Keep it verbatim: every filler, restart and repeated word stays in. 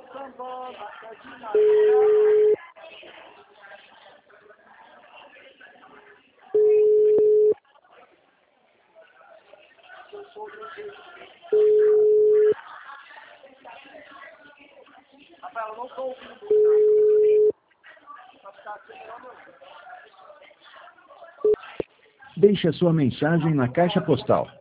Rafael, eu não estou ouvindo. Deixe a sua mensagem na caixa postal